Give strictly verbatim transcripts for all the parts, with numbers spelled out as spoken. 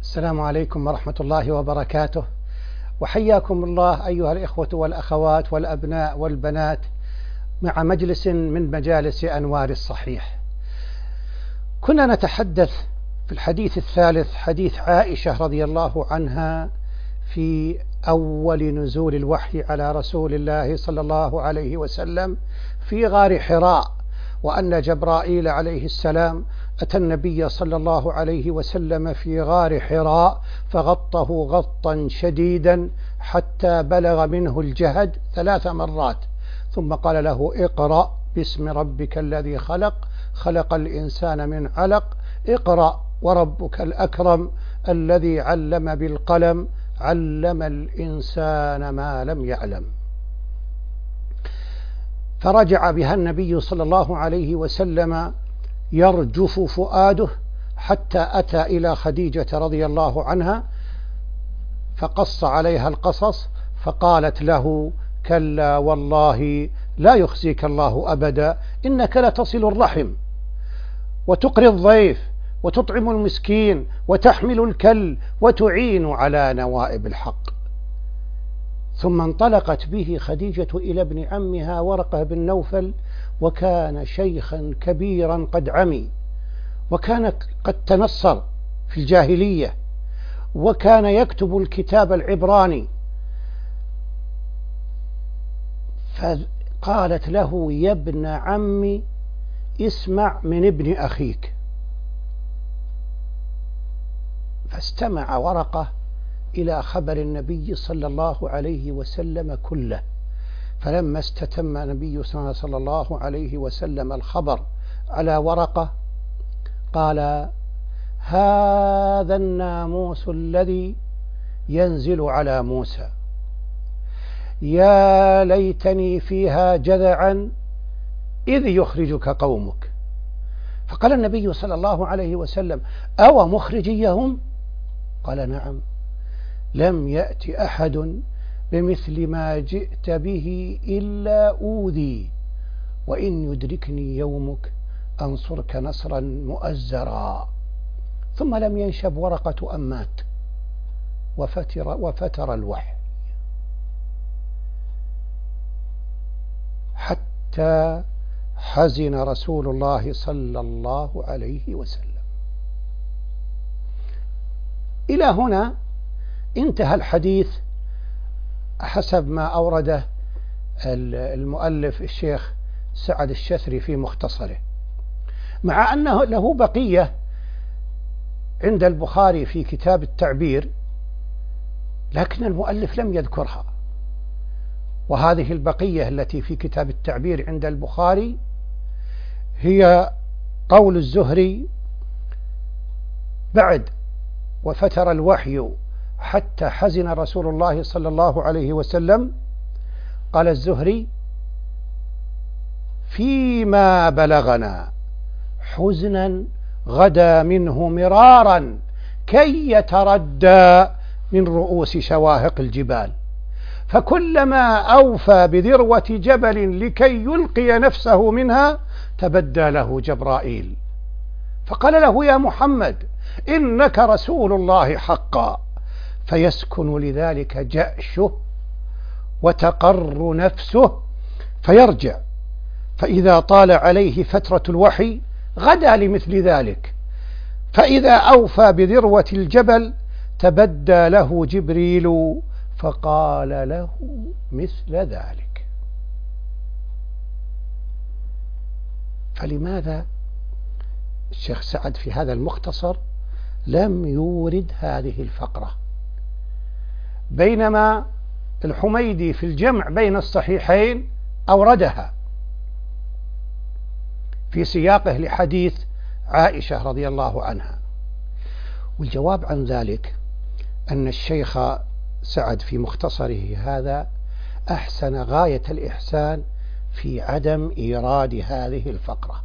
السلام عليكم ورحمة الله وبركاته، وحياكم الله أيها الإخوة والأخوات والأبناء والبنات مع مجلس من مجالس أنوار الصحيح. كنا نتحدث في الحديث الثالث حديث عائشة رضي الله عنها في أول نزول الوحي على رسول الله صلى الله عليه وسلم في غار حراء، وأن جبرائيل عليه السلام أتى النبي صلى الله عليه وسلم في غار حراء فغطه غطا شديدا حتى بلغ منه الجهد ثلاث مرات، ثم قال له: اقرأ باسم ربك الذي خلق خلق الإنسان من علق، اقرأ وربك الأكرم الذي علم بالقلم علم الإنسان ما لم يعلم. فرجع بها النبي صلى الله عليه وسلم يرجف فؤاده حتى أتى إلى خديجة رضي الله عنها فقص عليها القصص، فقالت له: كلا والله لا يخزيك الله أبدا، إنك لتصل الرحم وتقري الضيف وتطعم المسكين وتحمل الكل وتعين على نوائب الحق. ثم انطلقت به خديجة إلى ابن عمها ورقة بن نوفل، وكان شيخا كبيرا قد عمي، وكان قد تنصر في الجاهلية، وكان يكتب الكتاب العبراني. فقالت له: يا ابن عمي اسمع من ابن أخيك. فاستمع ورقة إلى خبر النبي صلى الله عليه وسلم كله، فلما استتم النبي صلى الله عليه وسلم الخبر على ورقة قال: هذا الناموس الذي ينزل على موسى، يا ليتني فيها جذعا إذ يخرجك قومك. فقال النبي صلى الله عليه وسلم: أو مخرجيهم؟ قال: نعم، لم يأت أحد بمثل ما جئت به إلا أوذي، وإن يدركني يومك أنصرك نصرا مؤزرا. ثم لم ينشب ورقة أم مات، وفتر, وفتر الوحي حتى حزن رسول الله صلى الله عليه وسلم. إلى هنا انتهى الحديث حسب ما أورده المؤلف الشيخ سعد الشثري في مختصره، مع أنه له بقية عند البخاري في كتاب التعبير، لكن المؤلف لم يذكرها. وهذه البقية التي في كتاب التعبير عند البخاري هي قول الزهري بعد: وفتر الوحي حتى حزن رسول الله صلى الله عليه وسلم. قال الزهري: فيما بلغنا حزنا غدا منه مرارا كي يتردى من رؤوس شواهق الجبال، فكلما أوفى بذروة جبل لكي يلقي نفسه منها تبدى له جبرائيل فقال له: يا محمد، إنك رسول الله حقا. فيسكن لذلك جأشه وتقر نفسه فيرجع، فإذا طال عليه فترة الوحي غدا لمثل ذلك، فإذا أوفى بذروة الجبل تبدى له جبريل فقال له مثل ذلك. فلماذا الشيخ سعد في هذا المختصر لم يورد هذه الفقرة، بينما الحميدي في الجمع بين الصحيحين أوردها في سياقه لحديث عائشة رضي الله عنها؟ والجواب عن ذلك أن الشيخ سعد في مختصره هذا أحسن غاية الإحسان في عدم إيراد هذه الفقرة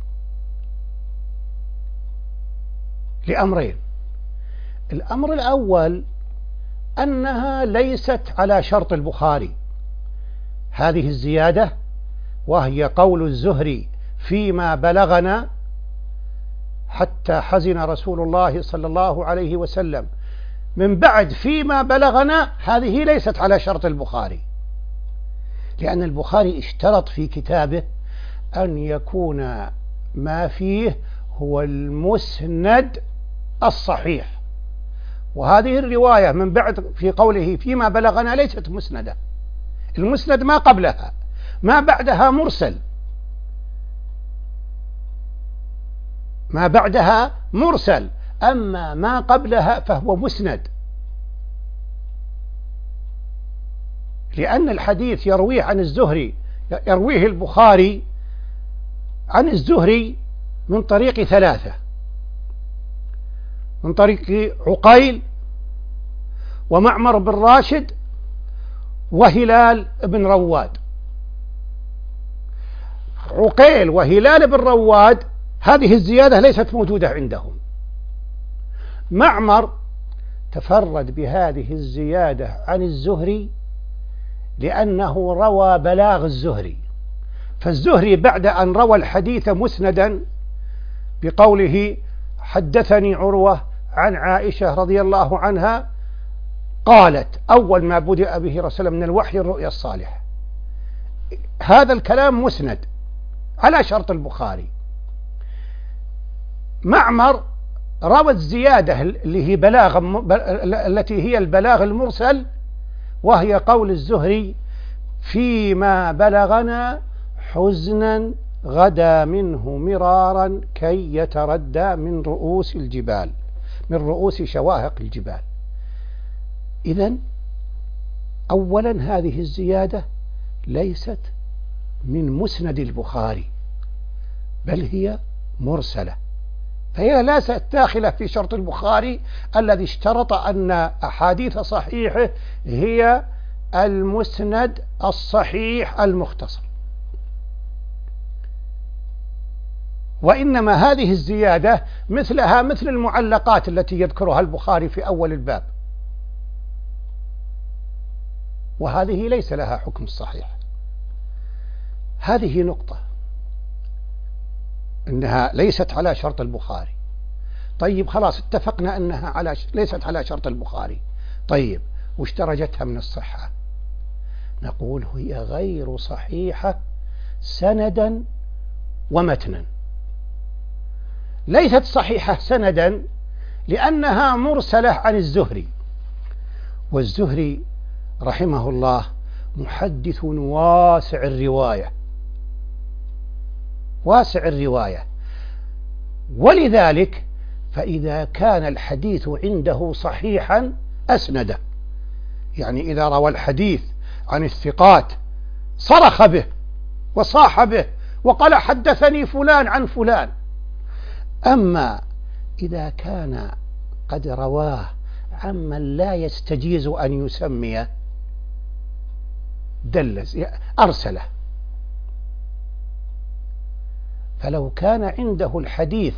لأمرين. الأمر الأول أنها ليست على شرط البخاري، هذه الزيادة وهي قول الزهري فيما بلغنا حتى حزن رسول الله صلى الله عليه وسلم من بعد فيما بلغنا، هذه ليست على شرط البخاري، لأن البخاري اشترط في كتابه أن يكون ما فيه هو المسند الصحيح، وهذه الرواية من بعد في قوله فيما بلغنا ليست مسندة. المسند ما قبلها، ما بعدها مرسل، ما بعدها مرسل، أما ما قبلها فهو مسند، لأن الحديث يرويه عن الزهري، يرويه البخاري عن الزهري من طريق ثلاثة، من طريق عقيل ومعمر بن راشد وهلال بن رواد. عقيل وهلال بن رواد هذه الزيادة ليست موجودة عندهم. معمر تفرد بهذه الزيادة عن الزهري لأنه روى بلاغ الزهري، فالزهري بعد أن روى الحديث مسندا بقوله حدثني عروة عن عائشة رضي الله عنها قالت أول ما بدأ به رسول من الوحي الرؤيا الصالحة، هذا الكلام مسند على شرط البخاري. معمر روى الزيادة اللي هي بلاغ التي هي البلاغ المرسل، وهي قول الزهري فيما بلغنا حزنا غدا منه مرارا كي يتردى من رؤوس الجبال، من رؤوس شواهق الجبال. إذن أولا هذه الزيادة ليست من مسند البخاري، بل هي مرسلة، فهي ليست داخلة في شرط البخاري الذي اشترط أن أحاديث صحيحه هي المسند الصحيح المختصر. وإنما هذه الزيادة مثلها مثل المعلقات التي يذكرها البخاري في أول الباب، وهذه ليس لها حكم الصحيح. هذه نقطة، إنها ليست على شرط البخاري. طيب خلاص اتفقنا أنها على ليست على شرط البخاري، طيب وش درجتها من الصحة؟ نقول هي غير صحيحة سندا ومتنا. ليست صحيحة سندا لأنها مرسلة عن الزهري، والزهري رحمه الله محدث واسع الرواية، واسع الرواية، ولذلك فإذا كان الحديث عنده صحيحا أسنده، يعني إذا روى الحديث عن الثقات صرخ به وصاح به وقال حدثني فلان عن فلان. أما إذا كان قد رواه عمن لا يستجيز أن يسميه دلز أرسله. فلو كان عنده الحديث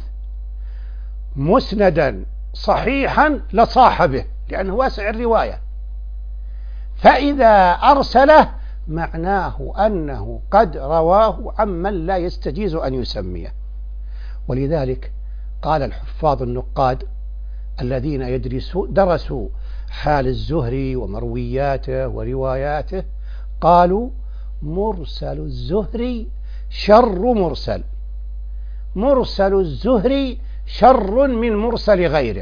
مسندا صحيحا لصاح به لأنه واسع الرواية، فإذا أرسله معناه أنه قد رواه عمن لا يستجيز أن يسميه. ولذلك قال الحفاظ النقاد الذين يدرسوا درسوا حال الزهري ومروياته ورواياته قالوا مرسل الزهري شر مرسل، مرسل الزهري شر من مرسل غيره.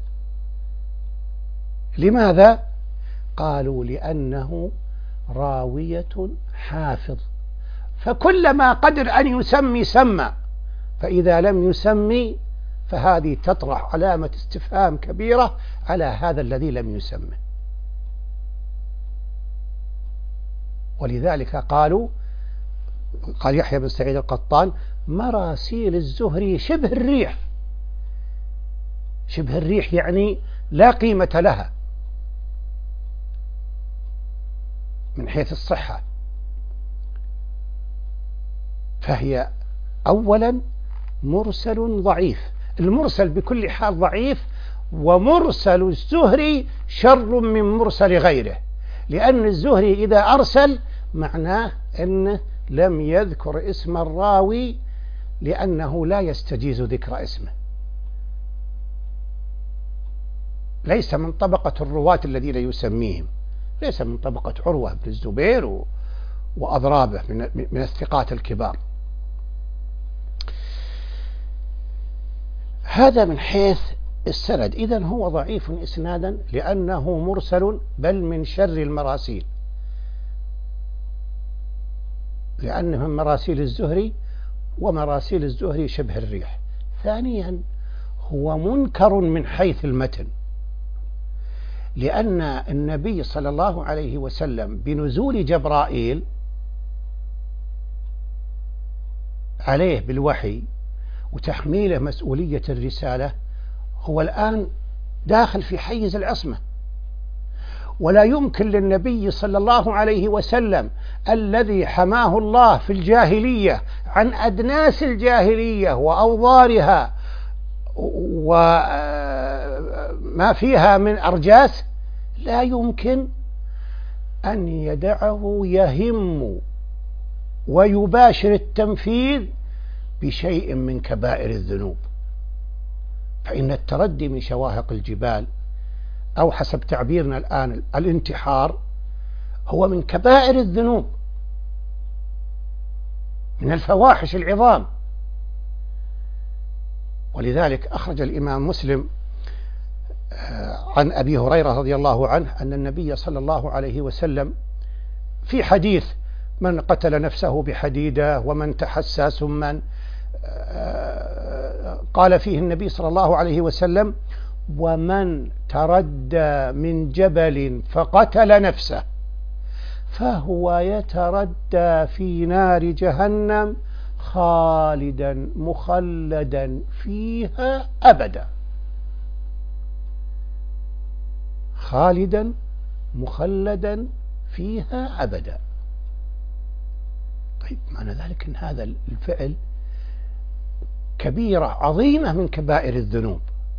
لماذا؟ قالوا لأنه راوية حافظ، فكلما قدر أن يسمي سمى، فإذا لم يسمي فهذه تطرح علامة استفهام كبيرة على هذا الذي لم يسمه. ولذلك قالوا، قال يحيى بن سعيد القطان مراسيل الزهري شبه الريح، شبه الريح يعني لا قيمة لها من حيث الصحة، فهي أولا مرسل ضعيف. المرسل بكل حال ضعيف، ومرسل الزهري شر من مرسل غيره، لأن الزهري إذا أرسل معناه أنه لم يذكر اسم الراوي لأنه لا يستجيز ذكر اسمه، ليس من طبقة الرواة الذين يسميهم، ليس من طبقة عروة بن الزبير وأضرابه من من الثقات الكبار. هذا من حيث السند. إذن هو ضعيف إسنادا لأنه مرسل، بل من شر المراسيل، لأنه من مراسيل الزهري، ومراسيل الزهري شبه الريح. ثانيا هو منكر من حيث المتن، لأن النبي صلى الله عليه وسلم بنزول جبرائيل عليه بالوحي وتحميله مسؤولية الرسالة هو الآن داخل في حيز العصمة، ولا يمكن للنبي صلى الله عليه وسلم الذي حماه الله في الجاهلية عن أدناس الجاهلية وأوضارها وما فيها من أرجاس، لا يمكن أن يدعه يهم ويباشر التنفيذ بشيء من كبائر الذنوب. فإن التردي من شواهق الجبال، أو حسب تعبيرنا الآن الانتحار، هو من كبائر الذنوب، من الفواحش العظام. ولذلك أخرج الإمام مسلم عن أبي هريرة رضي الله عنه أن النبي صلى الله عليه وسلم في حديث من قتل نفسه بحديدة ومن تحسى سما، قال فيه النبي صلى الله عليه وسلم: ومن تردى من جبل فقتل نفسه فهو يتردى في نار جهنم خالدا مخلدا فيها أبدا. خالدا مخلدا فيها أبدا. طيب، معنى ذلك أن هذا الفعل كبيرة عظيمة من كبائر الذنوب،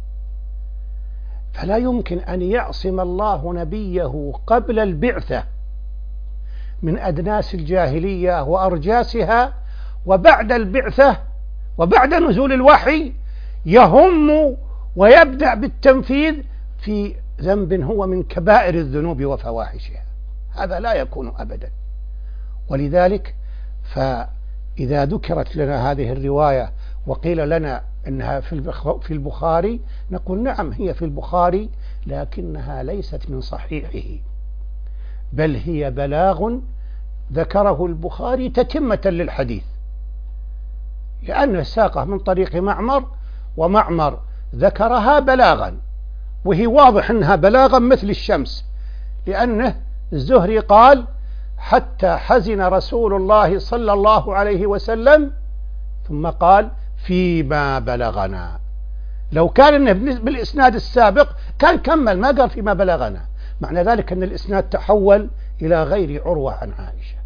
فلا يمكن أن يعصم الله نبيه قبل البعثة من أدناس الجاهلية وأرجاسها، وبعد البعثة وبعد نزول الوحي يهم ويبدأ بالتنفيذ في ذنب هو من كبائر الذنوب وفواحشها. هذا لا يكون أبدا. ولذلك فإذا ذكرت لنا هذه الرواية وقيل لنا أنها في البخاري، نقول نعم هي في البخاري، لكنها ليست من صحيحه، بل هي بلاغ ذكره البخاري تتمة للحديث، لأنه ساقه من طريق معمر، ومعمر ذكرها بلاغا، وهي واضح أنها بلاغا مثل الشمس، لأنه الزهري قال: حتى حزن رسول الله صلى الله عليه وسلم، ثم قال: فيما بلغنا. لو كان إنه بالإسناد السابق كان كمل، ما قال فيما بلغنا. معنى ذلك أن الإسناد تحول إلى غير عروة عن عائشة.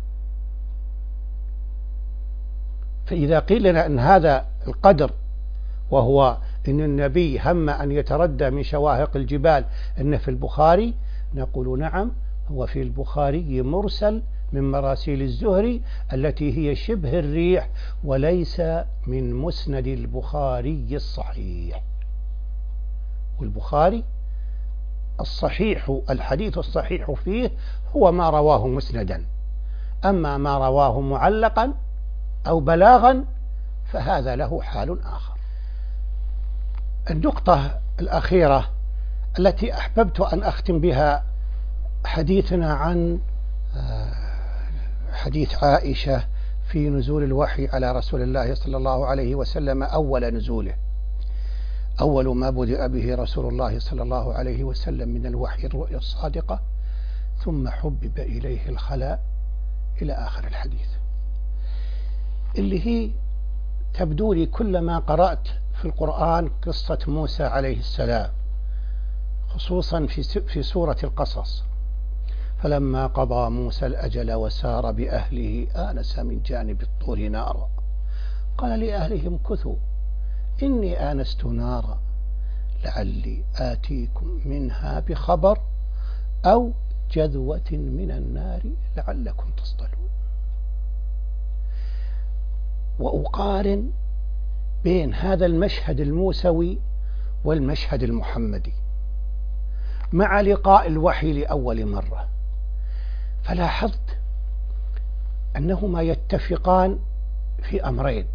فإذا قيل لنا أن هذا القدر، وهو أن النبي هم أن يتردى من شواهق الجبال، أنه في البخاري، نقول نعم هو في البخاري مرسل من مراسيل الزهري التي هي شبه الريح، وليس من مسند البخاري الصحيح. والبخاري الصحيح، الحديث الصحيح فيه هو ما رواه مسندا، أما ما رواه معلقا أو بلاغا فهذا له حال آخر. النقطة الأخيرة التي أحببت أن أختم بها حديثنا عن حديث عائشة في نزول الوحي على رسول الله صلى الله عليه وسلم أول نزوله، أول ما بدأ به رسول الله صلى الله عليه وسلم من الوحي الرؤيا الصادقة، ثم حبب إليه الخلاء، إلى آخر الحديث، اللي هي تبدو لي كلما قرأت في القرآن قصة موسى عليه السلام، خصوصا في في سورة القصص: فلما قضى موسى الأجل وسار بأهله آنس من جانب الطور نارا قال لأهلهم كثوا إني آنست نارا لعلي آتيكم منها بخبر أو جذوة من النار لعلكم تصطلون. وأقارن بين هذا المشهد الموسوي والمشهد المحمدي. مع لقاء الوحي لأول مرة، فلاحظت أنهما يتفقان في أمرين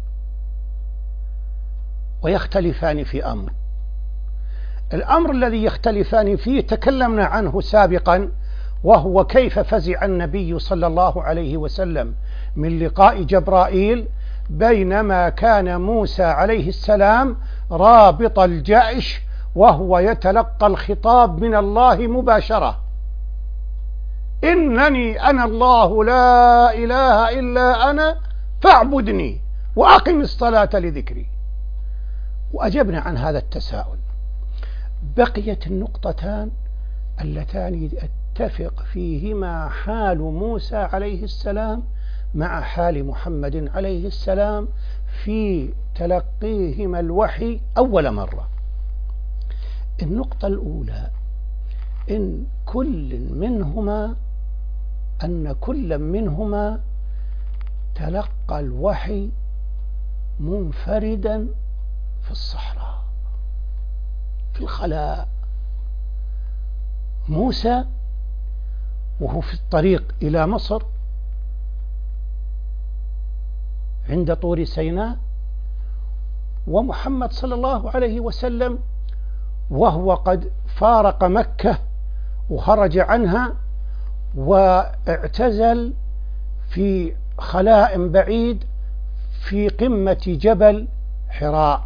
ويختلفان في أمر. الأمر الذي يختلفان فيه تكلمنا عنه سابقا، وهو كيف فزع النبي صلى الله عليه وسلم من لقاء جبرائيل بينما كان موسى عليه السلام رابط الجأش وهو يتلقى الخطاب من الله مباشرة: إنني أنا الله لا إله إلا أنا فاعبدني وأقم الصلاة لذكري. وأجبنا عن هذا التساؤل. بقيت النقطتان اللتان اتفق فيهما حال موسى عليه السلام مع حال محمد عليه السلام في تلقيهما الوحي أول مرة. النقطة الأولى إن كل منهما أن كل منهما تلقى الوحي منفردا في الصحراء في الخلاء. موسى وهو في الطريق إلى مصر عند طور سيناء، ومحمد صلى الله عليه وسلم وهو قد فارق مكة وخرج عنها واعتزل في خلاء بعيد في قمة جبل حراء.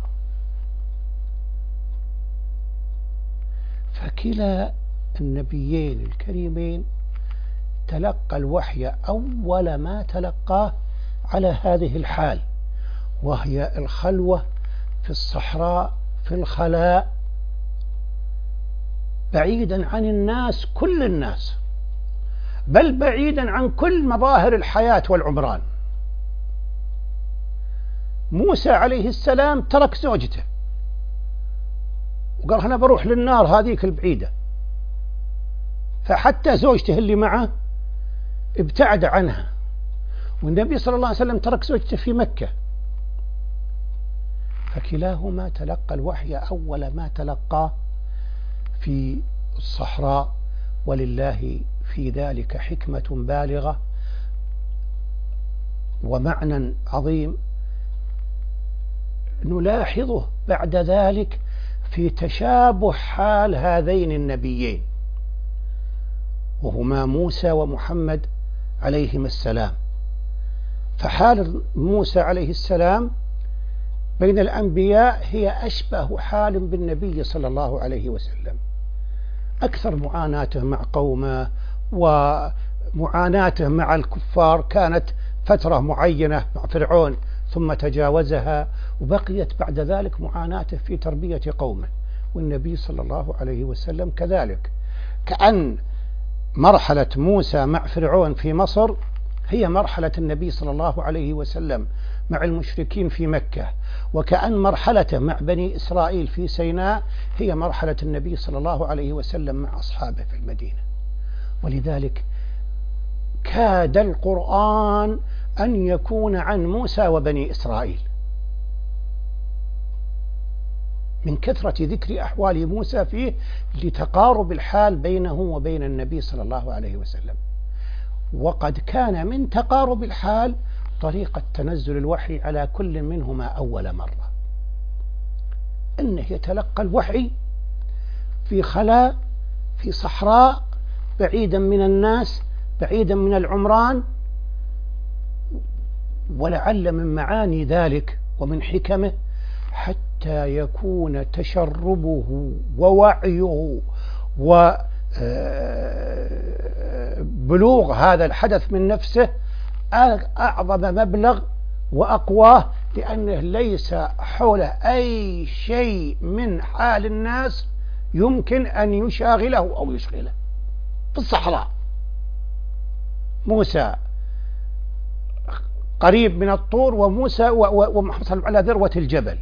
فكلا النبيين الكريمين تلقى الوحي أول ما تلقاه على هذه الحال، وهي الخلوة في الصحراء في الخلاء بعيدا عن الناس كل الناس، بل بعيدا عن كل مظاهر الحياة والعمران. موسى عليه السلام ترك زوجته وقال أنا بروح للنار هذيك البعيدة، فحتى زوجته اللي معه ابتعد عنها. والنبي صلى الله عليه وسلم ترك زوجته في مكة، فكلاهما تلقى الوحي أول ما تلقاه في الصحراء، ولله في ذلك حكمة بالغة ومعنى عظيم نلاحظه بعد ذلك في تشابه حال هذين النبيين وهما موسى ومحمد عليهما السلام. فحال موسى عليه السلام بين الأنبياء هي أشبه حال بالنبي صلى الله عليه وسلم، أكثر معاناته مع قومه ومعاناته مع الكفار كانت فترة معينة مع فرعون ثم تجاوزها، وبقيت بعد ذلك معاناته في تربية قومه. والنبي صلى الله عليه وسلم كذلك، كأن مرحلة موسى مع فرعون في مصر هي مرحلة النبي صلى الله عليه وسلم مع المشركين في مكة، وكأن مرحلته مع بني إسرائيل في سيناء هي مرحلة النبي صلى الله عليه وسلم مع أصحابه في المدينة. ولذلك كاد القرآن أن يكون عن موسى وبني إسرائيل من كثرة ذكر أحوال موسى فيه لتقارب الحال بينه وبين النبي صلى الله عليه وسلم. وقد كان من تقارب الحال طريقة تنزل الوحي على كل منهما أول مرة، أنه يتلقى الوحي في خلاء في صحراء بعيدا من الناس بعيدا من العمران. ولعل من معاني ذلك ومن حكمه حتى يكون تشربه ووعيه وبلوغ هذا الحدث من نفسه أعظم مبلغ وأقواه، لأنه ليس حوله أي شيء من حال الناس يمكن أن يشاغله أو يشغله. في الصحراء موسى قريب من الطور وموسى ومحمد على ذروة الجبل،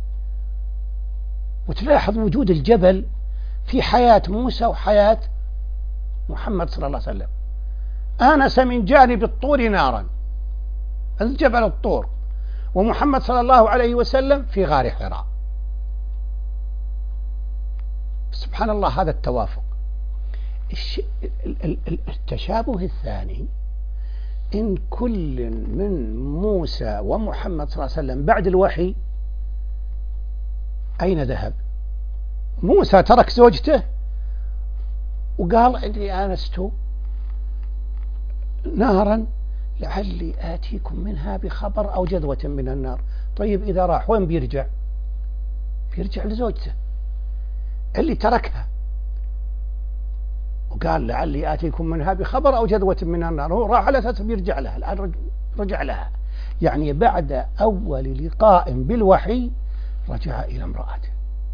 وتلاحظ وجود الجبل في حياة موسى وحياة محمد صلى الله عليه وسلم. آنس من جانب الطور نارا، الجبل الطور، ومحمد صلى الله عليه وسلم في غار حراء. سبحان الله هذا التوافق. التشابه الثاني إن كل من موسى ومحمد صلى الله عليه وسلم بعد الوحي أين ذهب؟ موسى ترك زوجته وقال إني آنست نارا لعلي آتيكم منها بخبر أو جذوة من النار. طيب إذا راح وين بيرجع؟ بيرجع لزوجته اللي تركها وقال لعلي آتيكم منها بخبر أو جذوة من النار، هو راح على أساس بيرجع لها، الآن رجع لها. يعني بعد أول لقاء بالوحي رجع إلى امرأته.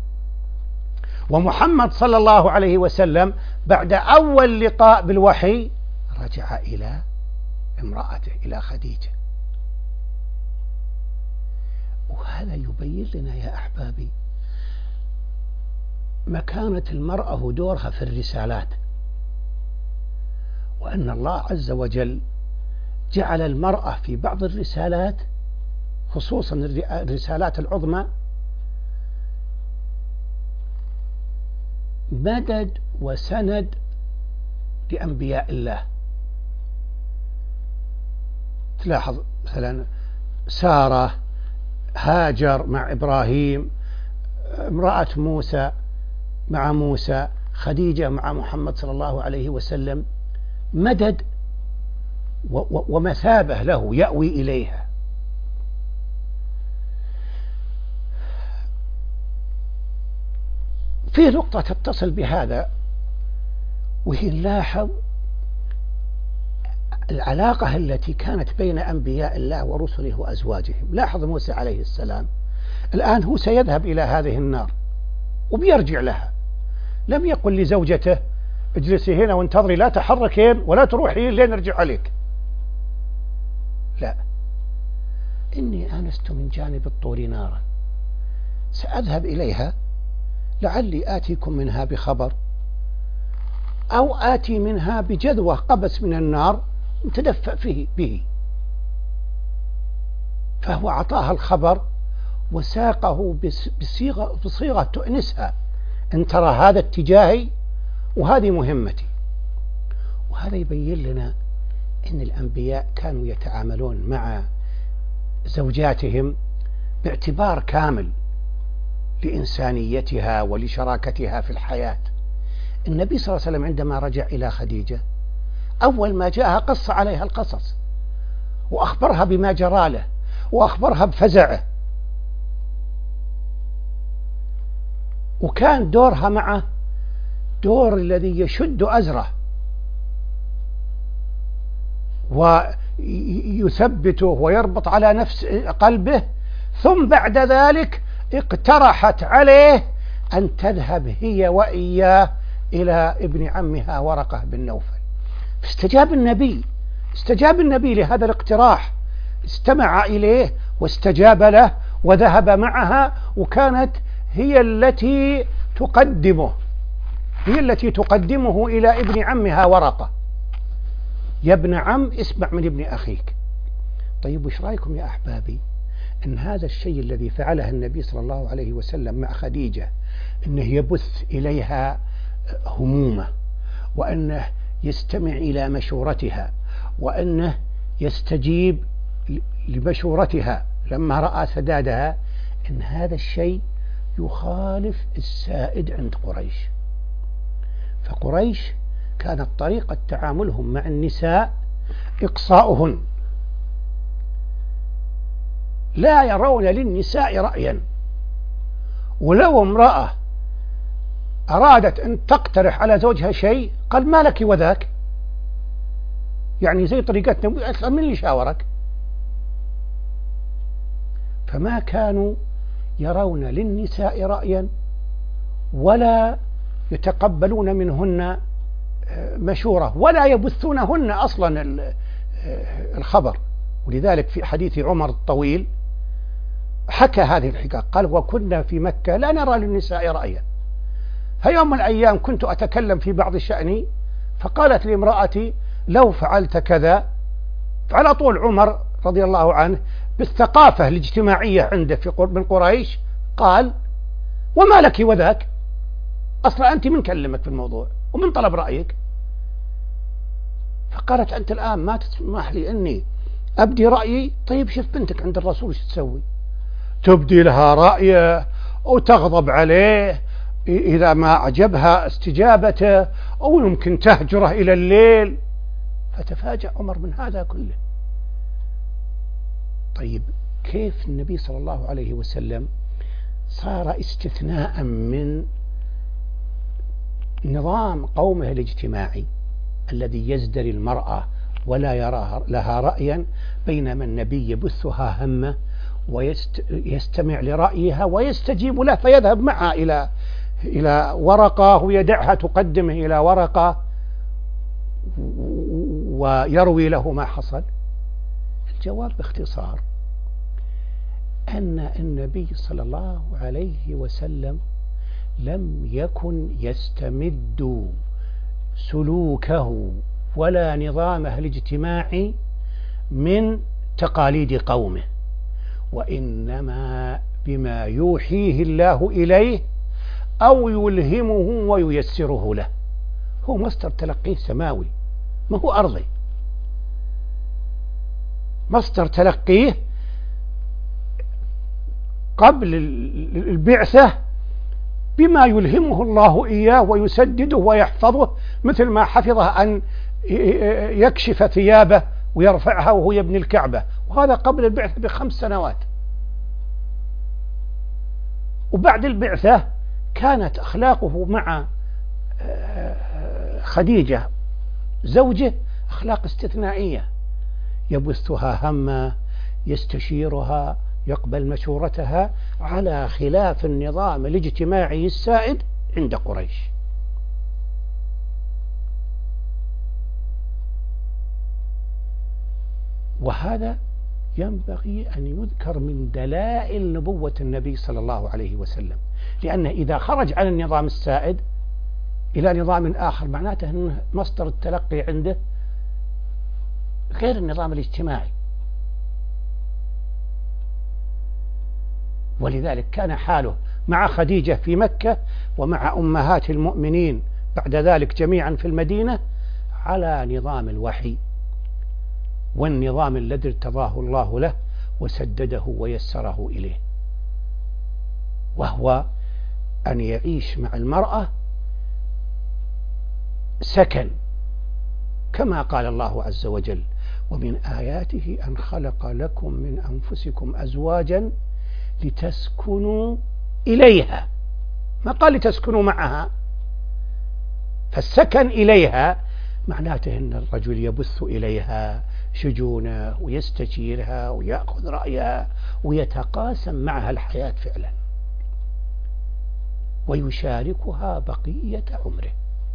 ومحمد صلى الله عليه وسلم بعد أول لقاء بالوحي رجع إلى امرأته إلى خديجة. وهذا يبين لنا يا أحبابي مكانة المرأة ودورها في الرسالات، وأن الله عز وجل جعل المرأة في بعض الرسالات خصوصا الرسالات العظمى مدد وسند لأنبياء الله. تلاحظ مثلا سارة، هاجر مع إبراهيم، امرأة موسى مع موسى، خديجة مع محمد صلى الله عليه وسلم، مدد ومثابة له يأوي إليها. في نقطة تتصل بهذا وهي نلاحظ العلاقة التي كانت بين أنبياء الله ورسله وأزواجهم. لاحظ موسى عليه السلام الآن هو سيذهب إلى هذه النار وبيرجع لها، لم يقل لزوجته اجلسي هنا وانتظري لا تحركين ولا تروحي لين نرجع عليك، لا، إني آنست من جانب الطور نارا سأذهب إليها لعلي آتيكم منها بخبر أو آتي منها بجذوة قبس من النار متدفأ فيه به. فهو أعطاها الخبر وساقه بصيغة, بصيغة تؤنسها، أن ترى هذا اتجاهي وهذه مهمتي. وهذا يبين لنا أن الأنبياء كانوا يتعاملون مع زوجاتهم باعتبار كامل لإنسانيتها ولشراكتها في الحياة. النبي صلى الله عليه وسلم عندما رجع إلى خديجة أول ما جاءها قص عليها القصص وأخبرها بما جرى له وأخبرها بفزعه، وكان دورها معه دور الذي يشد أزره ويثبته ويربط على نفس قلبه. ثم بعد ذلك اقترحت عليه أن تذهب هي وإياه إلى ابن عمها ورقة بن نوفل، فاستجاب النبي استجاب النبي لهذا الاقتراح، استمع إليه واستجاب له وذهب معها، وكانت هي التي تقدمه هي التي تقدمه إلى ابن عمها ورقة. يا ابن عم اسمع من ابن أخيك. طيب وش رأيكم يا أحبابي أن هذا الشيء الذي فعله النبي صلى الله عليه وسلم مع خديجة أنه يبث إليها همومه، وأنه يستمع إلى مشورتها، وأنه يستجيب لمشورتها لما رأى سدادها، أن هذا الشيء يخالف السائد عند قريش. فقريش كانت طريقة تعاملهم مع النساء إقصاؤهن، لا يرون للنساء رأيا، ولو امرأة أرادت أن تقترح على زوجها شيء قال ما لك وذاك، يعني زي طريقتنا من اللي شاورك. فما كانوا يرون للنساء رأيا ولا يتقبلون منهن مشورة ولا يبثونهن أصلا الخبر. ولذلك في حديث عمر الطويل حكى هذه الحكاية، قال وكنا في مكة لا نرى للنساء رأيا، فيوم من الأيام كنت أتكلم في بعض شأني فقالت لي امرأتي لو فعلت كذا. فعلى طول عمر رضي الله عنه بالثقافة الاجتماعية عنده في من قريش قال وما لك وذاك، أصلا أنت من كلمك في الموضوع ومن طلب رأيك؟ فقالت أنت الآن ما تسمح لي أني أبدي رأيي؟ طيب شوف بنتك عند الرسول ايش تسوي، تبدي لها رأيه وتغضب عليه إذا ما عجبها استجابته، أو يمكن تهجره إلى الليل. فتفاجأ عمر من هذا كله. طيب كيف النبي صلى الله عليه وسلم صار استثناء من نظام قومه الاجتماعي الذي يزدري المرأة ولا يراها لها رأيا، بينما النبي يبثها همه ويستمع لرأيها ويستجيب له، فيذهب معها إلى إلى ورقة ويدعها تقدمه إلى ورقة ويروي له ما حصل. الجواب باختصار أن النبي صلى الله عليه وسلم لم يكن يستمد سلوكه ولا نظامه الاجتماعي من تقاليد قومه، وإنما بما يوحيه الله إليه أو يلهمه وييسره له. هو مصدر تلقيه سماوي ما هو أرضي، مصدر تلقيه قبل البعثة بما يلهمه الله إياه ويسدده ويحفظه، مثل ما حفظه أن يكشف ثيابه ويرفعها وهو يبني الكعبة، وهذا قبل البعثة بخمس سنوات. وبعد البعثة كانت أخلاقه مع خديجة زوجه أخلاق استثنائية، يبثها همه، يستشيرها، يقبل مشورتها، على خلاف النظام الاجتماعي السائد عند قريش. وهذا ينبغي أن يذكر من دلائل نبوة النبي صلى الله عليه وسلم، لأنه إذا خرج عن النظام السائد إلى نظام آخر معناته أن مصدر التلقي عنده غير النظام الاجتماعي. ولذلك كان حاله مع خديجة في مكة ومع أمهات المؤمنين بعد ذلك جميعا في المدينة على نظام الوحي والنظام الذي ارتضاه الله له وسدده ويسره إليه، وهو أن يعيش مع المرأة سكن، كما قال الله عز وجل: ومن آياته أن خلق لكم من أنفسكم أزواجا لتسكنوا إليها، ما قال لتسكنوا معها. فالسكن إليها معناته أن الرجل يبث إليها شجونه ويستشيرها ويأخذ رأيها ويتقاسم معها الحياة فعلا ويشاركها بقية عمره.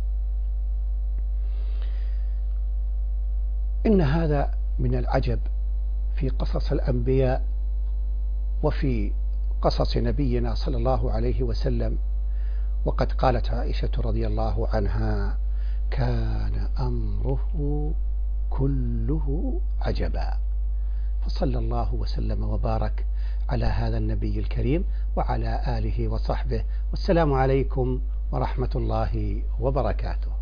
إن هذا من العجب في قصص الأنبياء وفي قصص نبينا صلى الله عليه وسلم. وقد قالت عائشة رضي الله عنها: كان أمره كله عجبا. فصلى الله وسلم وبارك على هذا النبي الكريم وعلى آله وصحبه، والسلام عليكم ورحمة الله وبركاته.